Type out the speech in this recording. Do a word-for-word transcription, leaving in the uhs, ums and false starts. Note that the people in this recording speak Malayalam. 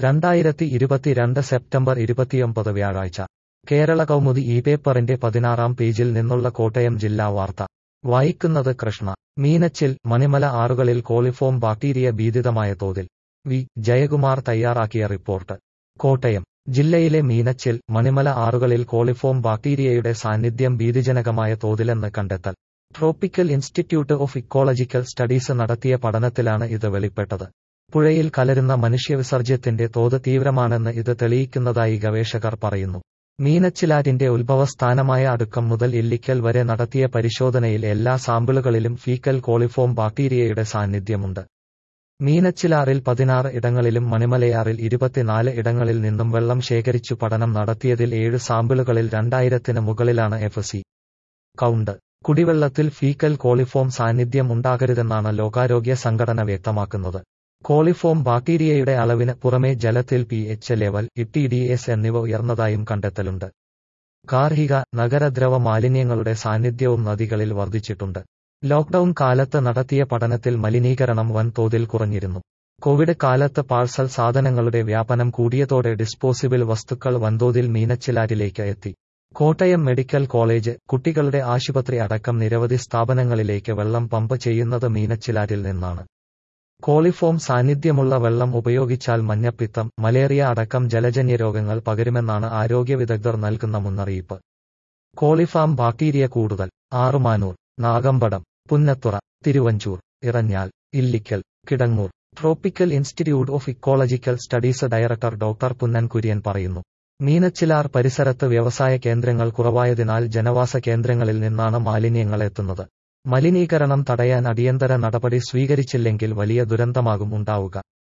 രണ്ടായിരത്തി ഇരുപത്തിരണ്ട് സെപ്റ്റംബർ ഇരുപത്തിയൊമ്പത് വ്യാഴാഴ്ച കേരള കൗമുദി ഈ പേപ്പറിന്റെ പതിനാറാം പേജിൽ നിന്നുള്ള കോട്ടയം ജില്ലാ വാർത്ത വായിക്കുന്നത് കൃഷ്ണ. മീനച്ചിൽ മണിമല ആറുകളിൽ കോളിഫോം ബാക്ടീരിയ ഭീതിതമായ തോതിൽ. വി ജയകുമാർ തയ്യാറാക്കിയ റിപ്പോർട്ട്. കോട്ടയം ജില്ലയിലെ മീനച്ചിൽ മണിമല ആറുകളിൽ കോളിഫോം ബാക്ടീരിയയുടെ സാന്നിധ്യം ഭീതിജനകമായ തോതിലെന്ന് കണ്ടെത്തൽ. Tropical institute of ecological studies നടത്തിയ പഠനത്തിലാണ് ഇത് വെളിപ്പെട്ടത്. പുഴയിൽ കലരുന്ന മനുഷ്യവിസർജ്യത്തിന്റെ തോത് തീവ്രമാണെന്ന് ഇത് തെളിയിക്കുന്നതായി ഗവേഷകർ പറയുന്നു. മീനച്ചിലാറ്റിന്റെ ഉത്ഭവസ്ഥാനമായ അടുക്കം മുതൽ ഇല്ലിക്കൽ വരെ നടത്തിയ പരിശോധനയിൽ എല്ലാ സാമ്പിളുകളിലും ഫീക്കൽ കോളിഫോം ബാക്ടീരിയയുടെ സാന്നിധ്യമുണ്ട്. മീനച്ചിലാറിൽ പതിനാറ് ഇടങ്ങളിലും മണിമലയാറിൽ ഇരുപത്തിനാല് ഇടങ്ങളിൽ നിന്നും വെള്ളം ശേഖരിച്ചു പഠനം നടത്തിയതിൽ ഏഴ് സാമ്പിളുകളിൽ രണ്ടായിരത്തിന് മുകളിലാണ് എഫ് സി കൗണ്ട്. കുടിവെള്ളത്തിൽ ഫീക്കൽ കോളിഫോം സാന്നിധ്യം ഉണ്ടാകരുതെന്നാണ് ലോകാരോഗ്യ സംഘടന വ്യക്തമാക്കുന്നത്. കോളിഫോം ബാക്ടീരിയയുടെ അളവിന് പുറമെ ജലത്തിൽ P H level, T D S എന്നിവ ഉയർന്നതായും കണ്ടെത്തലുണ്ട്. ഗാർഹിക, നഗരദ്രവ മാലിന്യങ്ങളുടെ സാന്നിധ്യവും നദികളിൽ വർദ്ധിച്ചിട്ടുണ്ട്. ലോക്ഡൌൺ കാലത്ത് നടത്തിയ പഠനത്തിൽ മലിനീകരണം വൻതോതിൽ കുറഞ്ഞിരുന്നു. കോവിഡ് കാലത്ത് പാഴ്സൽ സാധനങ്ങളുടെ വ്യാപനം കൂടിയതോടെ ഡിസ്പോസിബിൾ വസ്തുക്കൾ വൻതോതിൽ മീനച്ചിലാറ്റിലേക്ക് എത്തി. കോട്ടയം മെഡിക്കൽ കോളേജ്, കുട്ടികളുടെ ആശുപത്രി അടക്കം നിരവധി സ്ഥാപനങ്ങളിലേക്ക് വെള്ളം പമ്പ് ചെയ്യുന്നത് മീനച്ചിലാറ്റിൽ നിന്നാണ്. കോളിഫോം സാന്നിധ്യമുള്ള വെള്ളം ഉപയോഗിച്ചാൽ മഞ്ഞപ്പിത്തം, മലേറിയ അടക്കം ജലജന്യ രോഗങ്ങൾ പകരുമെന്നാണ് ആരോഗ്യ വിദഗ്ധർ നൽകുന്ന മുന്നറിയിപ്പ്. കോളിഫാം ബാക്ടീരിയ കൂടുതൽ. Arumanoor, Nagampadam, Punnathura, Thiruvanchoor, Eranhal, Illikkal, Kidangoor. Tropical institute of ecological studies director doctor Punnan Kurian പറയുന്നു. മീനച്ചിലാർ പരിസരത്ത് വ്യവസായ കേന്ദ്രങ്ങൾ കുറവായതിനാൽ ജനവാസ കേന്ദ്രങ്ങളിൽ നിന്നാണ് മാലിന്യങ്ങൾ എത്തുന്നത്. മലിനീകരണം തടയാൻ അടിയന്തര നടപടി സ്വീകരിച്ചില്ലെങ്കിൽ വലിയ ദുരന്തമാകും ഉണ്ടാവുക.